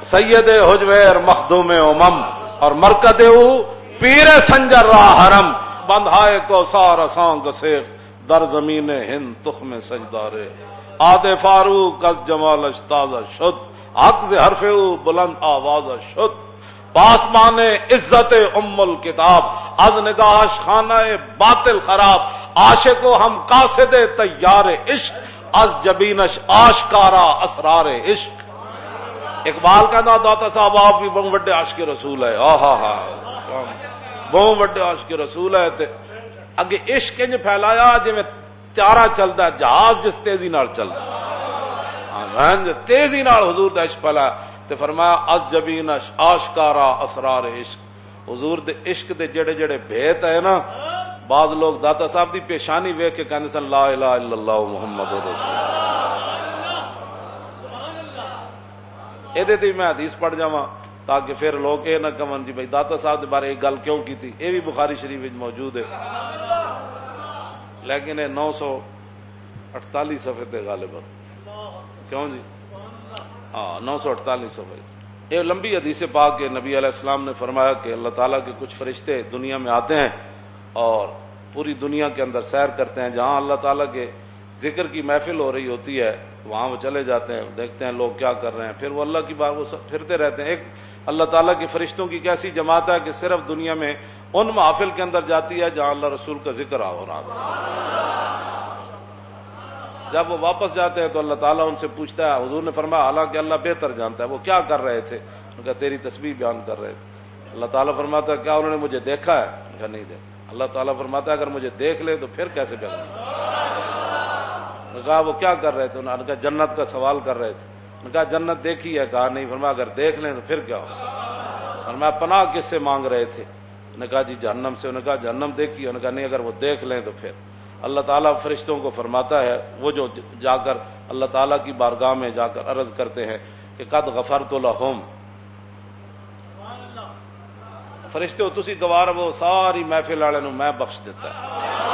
سید حجویر مخدوم امم اور مرکد او پیر سنجر را حرم بندھائے کو سار اساں گسیخ در زمین ہند تخم سجدارے آد فاروق از جمالش تازہ شد حق ز حرف او بلند آواز شد پاسمان عزت ام الکتاب از نگاہش خانہ باطل خراب عاشق و ہم قاصد تیار عشق از جبینش آشکارا اسرار عشق. اقبال کہتا داتا صاحب آپ بھی بہت بڑے عاشق رسول ہے. بہت بڑے عاشق رسول ہے. اگے عشق انج پھیلایا جی میں چارہ چلتا ہے جہاز جس تیزی نال چلتا تیزی نال حضور دا عشق پھیلایا تے فرمایا از جبینش آشکارا اسرار عشق. حضور دے عشق دے جڑے جڑے بھیت ہے نا بعض لوگ داتا صاحب دی پیشانی ویکھ کے کہندے سن لا الہ الا اللہ محمد رسول اے تے میں حدیث پڑھ جاواں تاکہ پھر لوگ اے نہ کہن جی بھائی داتا صاحب دے بارے ایک گل کیوں کیتی. اے بھی بخاری شریف وچ موجود ہے لیکن 948 صفحے تے غالباً کیوں جی 948 صفحے. یہ لمبی حدیث پاک کے نبی علیہ السلام نے فرمایا کہ اللہ تعالیٰ کے کچھ فرشتے دنیا میں آتے ہیں اور پوری دنیا کے اندر سیر کرتے ہیں. جہاں اللہ تعالیٰ کے ذکر کی محفل ہو رہی ہوتی ہے وہاں وہ چلے جاتے ہیں, دیکھتے ہیں لوگ کیا کر رہے ہیں, پھر وہ اللہ کی بات وہ پھرتے رہتے ہیں. ایک اللہ تعالیٰ کے فرشتوں کی کیسی جماعت ہے کہ صرف دنیا میں ان محافل کے اندر جاتی ہے جہاں اللہ رسول کا ذکر ہو رہا تھا. جب وہ واپس جاتے ہیں تو اللہ تعالیٰ ان سے پوچھتا ہے, حضور نے فرمایا حالانکہ اللہ بہتر جانتا ہے, وہ کیا کر رہے تھے؟ ان کا تیری تسبیح بیان کر رہے تھے. اللہ تعالیٰ فرماتا ہے کیا انہوں نے مجھے دیکھا ہے؟ ان کا نہیں دیکھا. اللہ تعالیٰ فرماتا ہے اگر مجھے دیکھ لے تو پھر کیسے بیان کریں؟ کہا وہ کیا کر رہے تھے؟ انہوں نے کہا جنت کا سوال کر رہے تھے. انہوں نے کہا جنت دیکھی ہے؟ کہا نہیں. فرمایا اگر دیکھ لیں تو پھر کیا ہو؟ فرمایا پناہ کس سے مانگ رہے تھے؟ انہوں نے کہا جی جہنم سے. انہوں نے کہا جہنم دیکھی؟ انہوں نے کہا نہیں. اگر وہ دیکھ لیں تو پھر. اللہ تعالیٰ فرشتوں کو فرماتا ہے وہ جو جا کر اللہ تعالیٰ کی بارگاہ میں جا کر عرض کرتے ہیں کہ قد غفرت لہم, فرشتے ہو تسی گوار وہ ساری محفل والے نو میں بخش دیتا ہے.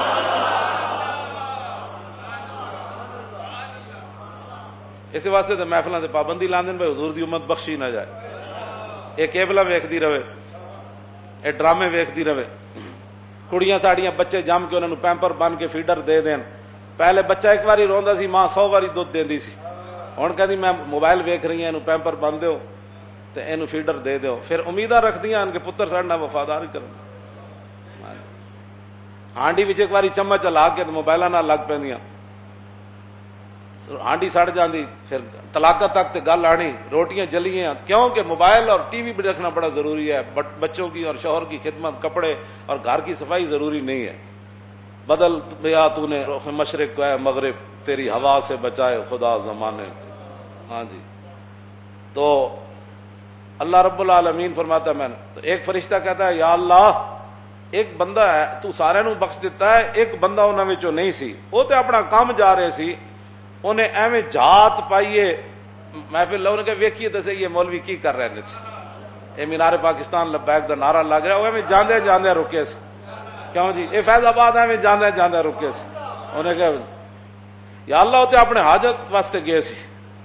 اس واسطے تو محفلوں سے پابندی لاندے بھائی حضور دی امت بخشی نہ جائے. یہ کیبلا ویکھدی رہے, یہ ڈرامے ویکھدی رہے. کڑیاں ساڑیاں بچے جم کے انہوں نے پیمپر بن کے فیڈر دے دین. پہلے بچہ ایک باری روندا سی ماں 100 باری دودھ دیندی سی. ہن کہندی میں موبائل ویکھ رہی ہوں پیمپر بن دیو تے اینو فیڈر دے دیو. پھر امیداں رکھدیاں ان کے پتر ساڈے نال وفادار کرن. ہانڈی وچ ایک باری چمچ لا کے موبائلاں نال لگ پیندیاں, ہانڈی سڑ جاندی, پھر طلاقت تک تے گل آنی, روٹیاں جلیاں. کیوں کہ موبائل اور ٹی وی بھی رکھنا بڑا ضروری ہے. بچوں کی اور شوہر کی خدمت, کپڑے اور گھر کی صفائی ضروری نہیں ہے. بدل بیا تو نے رخ مشرق کو ہے مغرب, تیری ہوا سے بچائے خدا زمانے. ہاں جی. تو اللہ رب العالمین فرماتا ہے میں نے, تو ایک فرشتہ کہتا ہے یا اللہ ایک بندہ ہے تو سارے نو بخش دیتا ہے, ایک بندہ انہاں وچوں نہیں سی, وہ تے اپنا کام جا رہے سی, انہیں ایویں جات پائیے محفل لو نے کہ ویکھیے تے صحیح یہ مولوی کی کر رہے نے تھے. یہ مینار پاکستان لبیک دا نعرہ لگ رہا, وہ ایویں جاندے جاندے رکے سی. کیوں جی یہ فیض آباد ایویں جاندے جاندے رکے سی. انہیں کہ یا اللہ تے اپنے حاجت واسطے گئے سی.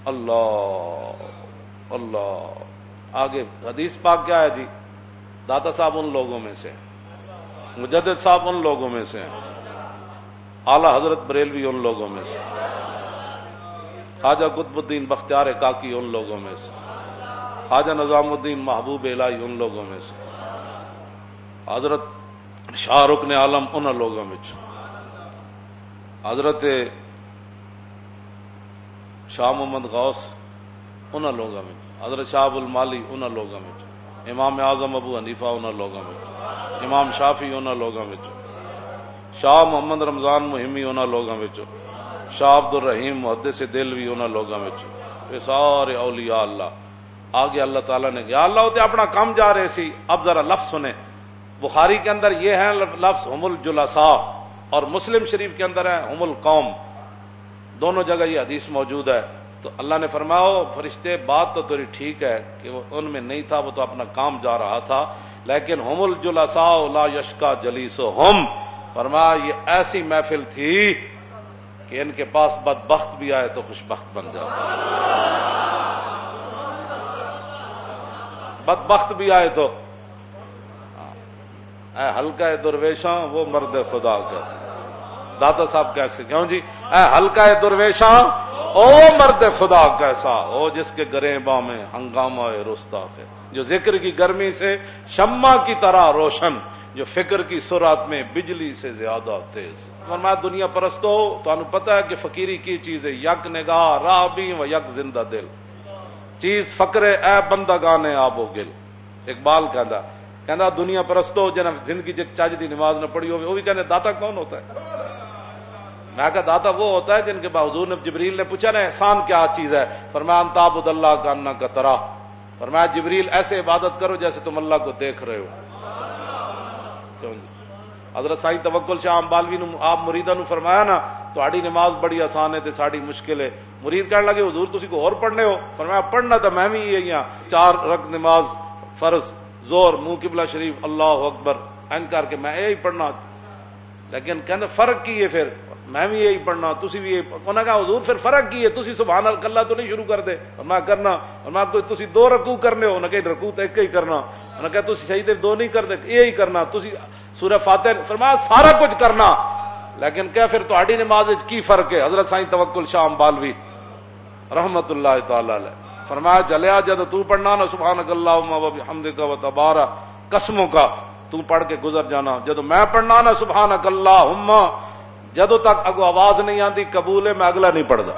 اللہ اللہ. آگے حدیث پاک کیا ہے جی؟ داتا صاحب ان لوگوں میں سے, مجدد صاحب ان لوگوں میں سے, اعلی حضرت بریلوی ان لوگوں میں سے, خواجہ قطب الدین بختیار کاکی ان لوگوں میں سے, خواجہ نظام الدین محبوب الہی ان لوگوں میں سے, حضرت شاہ رکن عالم ان لوگوں میں سے, حضرت شاہ محمد غوث ان لوگوں میں, حضرت شاہ ابو المالی ان لوگوں میں, امام اعظم ابو حنیفہ ان لوگوں میں, امام شافعی ان لوگوں میں, شاہ محمد رمضان مہمی ان لوگوں میں, شاہ عبد الرحیم محدث دہلوی ان لوگوں میں, یہ سارے اولیاء اللہ. آگے اللہ تعالیٰ نے یا اللہ ہوتے اپنا کام جا رہے سی. اب ذرا لفظ سنیں, بخاری کے اندر یہ ہے لفظ ہم الجلساء, اور مسلم شریف کے اندر ہے ہم القوم. دونوں جگہ یہ حدیث موجود ہے. تو اللہ نے فرمایا فرشتے بات تو تیری ٹھیک ہے کہ وہ ان میں نہیں تھا, وہ تو اپنا کام جا رہا تھا, لیکن ہم الجلساء لا یشکا جلیسہم, فرمایا یہ ایسی محفل تھی کہ ان کے پاس بدبخت بھی آئے تو خوش بخت بن جاتا. بدبخت بھی آئے تو اے ہلکا درویشاں وہ مرد خدا کیسے، داتا صاحب کیسے، کیوں جی، اے ہلکا درویشاں او مرد خدا کیسا، او جس کے گریباں میں ہنگامہ رستا ہے، جو ذکر کی گرمی سے شمع کی طرح روشن، جو فکر کی سرعت میں بجلی سے زیادہ تیز۔ فرمایا دنیا پرستو تو پتہ ہے کہ فقیری کی چیز ہے، یک نگاہ راہ بھی و یک زندہ دل، چیز فقرے اے بندگان آب و گل۔ اقبال کہندا دنیا پرستو جنہاں زندگی چج دی نماز نہ پڑھی ہوئے، وہ بھی کہنے داتا کون ہوتا ہے؟ میں کہا داتا وہ ہوتا ہے جن کے بعد حضور نے جبریل نے پوچھا نا احسان کیا چیز ہے، فرمایا ان تعبد اللہ کا انک تراہ، فرمایا جبریل ایسے عبادت کرو جیسے تم اللہ کو دیکھ رہے ہو۔ حضرت سائیں توکل شاہ امبالوی نے آپ مریداں نو فرمایا نا تہاڈی نماز بڑی آسان ہے تے ساڈی مشکل ہے، مرید کہنے لگے حضور تسی کو اور پڑھنے ہو، فرمایا پڑھنا تو میں بھی یہی ہاں، 4 رکعت نماز فرض زور منہ قبلہ شریف اللہ اکبر این کر کے میں یہی پڑھنا، لیکن کہندے فرق کی ہے، پھر میں بھی یہی پڑھنا تسی بھی یہی، انہوں نے کہا حضور پھر فرق کی ہے، تسی سبحان اللہ تو نہیں شروع کر دے، فرمایا کرنا، فرمایا تسی 2 رکوع کرنے ہو، انہوں نے کہا رکوع تو ایک ہی کرنا، انہوں نے کہا تسی سجدے 2 نہیں کر دے یہی کرنا، تسی سورہ فاتحہ، فرمایا سارا کچھ کرنا، لیکن کیا پھر تہاڈی نماز وچ کی فرق ہے؟ حضرت سائیں توکل شاہ امبالوی رحمت اللہ تعالی علیہ فرمایا جلیا جد تو پڑھنا نا سبحانک اللہم و بحمدک و تبارک قسموں کا، تو پڑھ کے گزر جانا، جدو میں پڑھنا نا سبحانک اللہم، جدو تک اگو آواز نہیں آتی قبول ہے، میں اگلا نہیں پڑھدا۔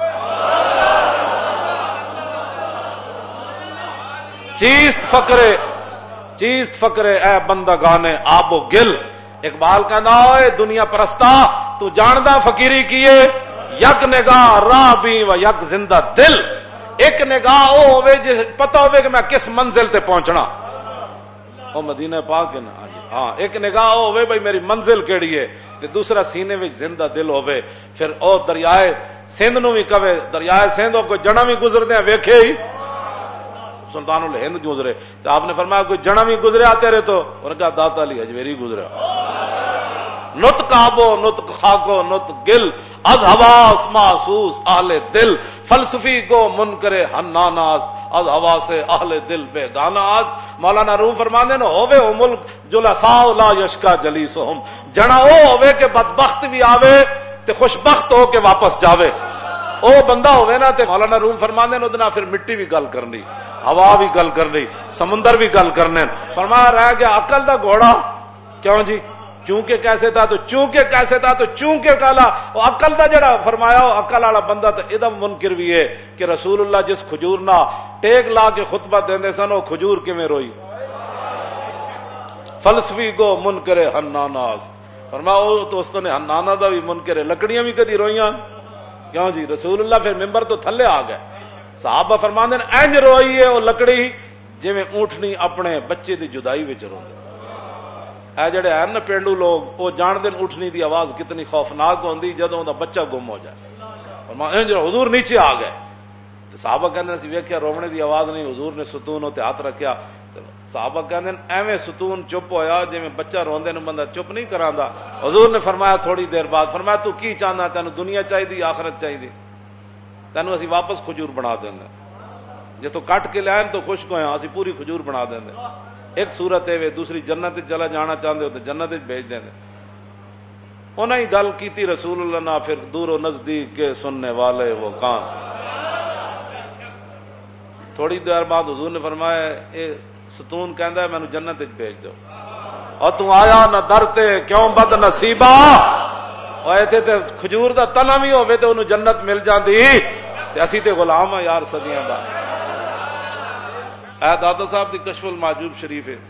چیست فقرے اے بندگان آب و گل۔ اقبال کہندا اے دنیا پرستا تو جاندا فقیری کیے، یک نگاہ راہ بھی و یک زندہ دل، ایک نگاہ او ہوئے جس پتہ ہوئے کہ میں کس منزل تے پہنچنا، او مدینہ پاک ہے نا، ہاں ایک نگاہ او ہوئے بھئی میری منزل کیڑی ہے، تے دوسرا سینے وچ زندہ دل ہوئے، پھر او دریائے سندھ نو بھی کہے، دریائے سندھ کوئی جنا بھی گزردے ہیں ویکھے ہی سلطان الہند گزرے، تو آپ نے فرمایا کوئی جنا بھی گزرے آتے رہے، تو انہوں نے کہا داتا علی اجمیری گزرا، نطق آبو نطق خاکو نطق گل، از حواس محسوس اہل دل، فلسفی کو منکر حناناست، از ہوا سے اہل دل بے گاناست۔ مولانا روم فرمانے نا ہووے او ملک جلساء لا یشکا جلیسہم، جنا او ہووے کہ بدبخت بھی آوے تے خوشبخت ہو کے واپس جاوے، او بندہ ہوئے نا تے مولانا روم فرمانے نا ادنا پھر مٹی بھی گل کرنی، ہوا بھی گل کرنی، سمندر بھی گل کرنے، فرمایا رہ گیا عقل دا گھوڑا، کیوں جی چونکہ کیسے تھا تو چونکہ کیسے تھا تو چونکہ کالا، وہ عقل دا جڑا فرمایا ہو عقل والا بندہ تو ادم منکر بھی ہے کہ رسول اللہ جس کھجور نہ ٹیک لا کے خطبہ دیندے سن وہ کھجور کیویں روئی، فلسفی کو منکر حناناست، فرمایا وہ تو اس نے حنانا دا بھی منکر ہے، لکڑیاں بھی کدی روئیاں، کیوں جی رسول اللہ پھر ممبر تو تھلے آ گئے، صحابہ فرماندے نے انج روئی ہے وہ لکڑی جویں اونٹنی اپنے بچے دی جدائی وچ روندے، اے جڑے ہیں نا پینڈو لوگ وہ جان دین اٹھنی دی آواز کتنی خوفناک ہوندی جدوں دا بچہ گم ہو جائے، فرمایا انج حضور نیچے آ گئے، تے صحابہ کہندے سی ویکھیا رونے دی آواز نہیں، حضور نے ستون تے ہاتھ رکھیا، صحابہ کہندے ایویں ستون چپ ہویا جویں بچہ روندے نوں بندہ چپ نہیں کراندا، حضور نے فرمایا تھوڑی دیر بعد، فرمایا تو کی چاہنا، تینوں دنیا چاہیے آخرت چاہیے، تینوں اسی واپس کھجور بنا دیندے، جے تو کٹ کے لائن تو خشک ہویا اسی پوری کھجور بنا دیندے، ایک صورت ہے دوسری جنت چلا جانا چاہتے ہو تو جنت بھیج دیں، انہیں ہی گل کیتی رسول اللہ نے، پھر دور و نزدیک کے سننے والے وہ کان، تھوڑی دیر بعد حضور نے فرمایا اے ستون کہندا ہے مینوں جنت بھیج دو، اور تو آیا نہ درتے کیوں بد نصیبا، اور ایتھے تے کھجور دا تنا بھی ہوے تے انہوں جنت مل جاندی، تے اسی تے غلام ہیں یار صدیاں دا۔ اے دادا صاحب دی کشف المحجوب شریف ہے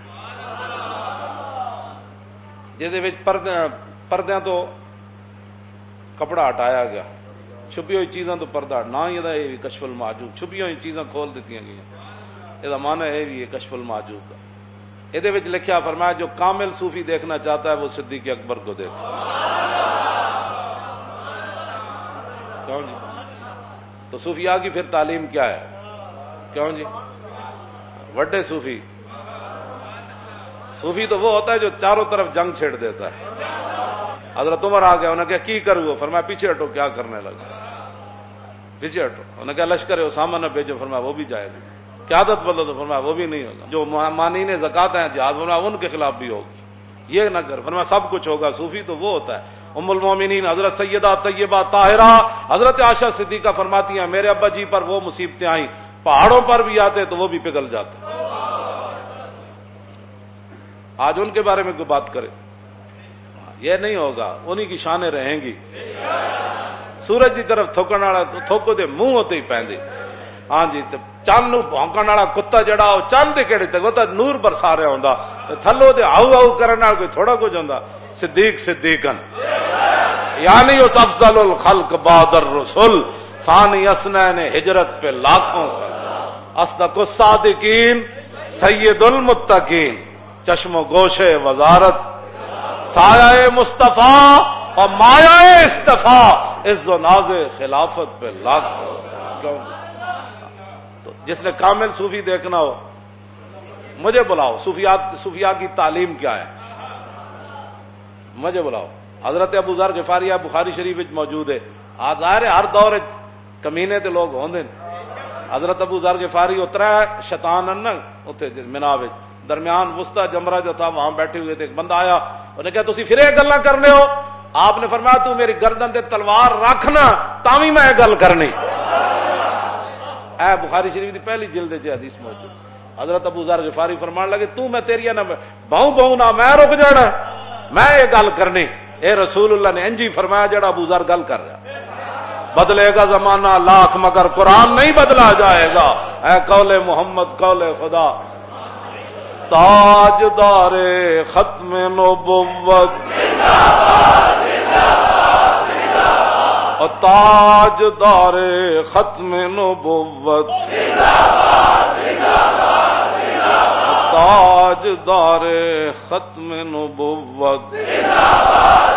جہدے وچ پردیاں تو کپڑا ہٹایا گیا، چھپی ہوئی چیزاں تو پردہ، نہ یہ کشف المحجوب، چھپی ہوئی چیزاں کھول دیتی گئی، یہ معنی ہے بھی کشف المحجوب کا۔ یہ لکھیا فرمایا جو کامل صوفی دیکھنا چاہتا ہے وہ صدیق اکبر کو دیکھے، کیوں جی؟ تو صوفیاء کی پھر تعلیم کیا ہے؟ کیوں جی؟ وڈے صوفی تو وہ ہوتا ہے جو چاروں طرف جنگ چھیڑ دیتا ہے۔ حضرت عمر آ گیا، انہوں نے کہا کی کروں؟ فرمایا پیچھے ہٹو، کیا کرنے لگا؟ پیچھے ہٹو، انہوں نے کہا لشکر اسامہ نہ بھیجو، فرمایا وہ بھی جائے گا، قیادت بدلو تو فرمایا وہ بھی نہیں ہوگا. جو مانعین زکات ہیں جہاد فرمایا ان کے خلاف بھی ہوگی. یہ نہ کر فرمایا سب کچھ ہوگا. صوفی تو وہ ہوتا ہے. ام المومنین حضرت سیدہ طیبہ طاہرہ حضرت عائشہ صدیقہ فرماتی ہیں میرے ابا جی پر وہ مصیبتیں آئیں پہاڑوں پر بھی آتے تو وہ بھی پگھل جاتے. آج ان کے بارے میں کوئی بات کرے یہ نہیں ہوگا. انہی کی شانیں رہیں گی. سورج کی طرف تھوکن والا تھوکو دے منہ ہوتے ہی پیندے. ہاں جی چند نو بھونکن والا کتا جڑا وہ چند دے کیڑے تے وہ تے نور برسا رہا ہوندا تھلو دے آؤ آؤ کرن نال کوئی تھوڑا کچھ ہوندا. صدیق صدیقن یعنی اس افضل الخلق بعد الرسل ثانی اسنین ہجرت پہ لاکھوں اصدق الصادقین سید المتقین چشم و گوش وزارت سایہ مصطفیٰ اور مایہ اصطفیٰ عز و ناز خلافت پہ لاکھوں. تو جس نے کامل صوفی دیکھنا ہو مجھے بلاؤ. صوفیاء کی تعلیم کیا ہے مجھے بلاؤ. حضرت ابو ذر غفاری بخاری شریف موجود ہے. آج ظاہر ہے ہر دور کمینے تے لوگ ہوندے. حضرت ابو ذر غفاری اترا شیطان ان اوتھے منا وچ درمیان وسطی جمرہ جو تھا وہاں بیٹھے ہوئے تھے. ایک بندہ آیا انہوں نے کہا تسی پھر یہ گلاں کرنے ہو. آپ نے فرمایا تو میری گردن تے تلوار رکھنا تاوی میں گل کرنی. اے بخاری شریف دی پہلی جلد وچ حدیث موجود. حضرت ابو ذر غفاری فرمان لگے تو میں تیری نہ بہوں نہ میں رک جانا میں یہ گل کرنی. اے رسول اللہ نے انجی فرمایا جڑا ابو ذر گل کر رہا. بدلے گا زمانہ لاکھ مگر قرآن نہیں بدلا جائے گا. اے قول محمد قول خدا تاجدار ختم نبوت اور تاجدار ختم نبوت تاجدار ختم نبوت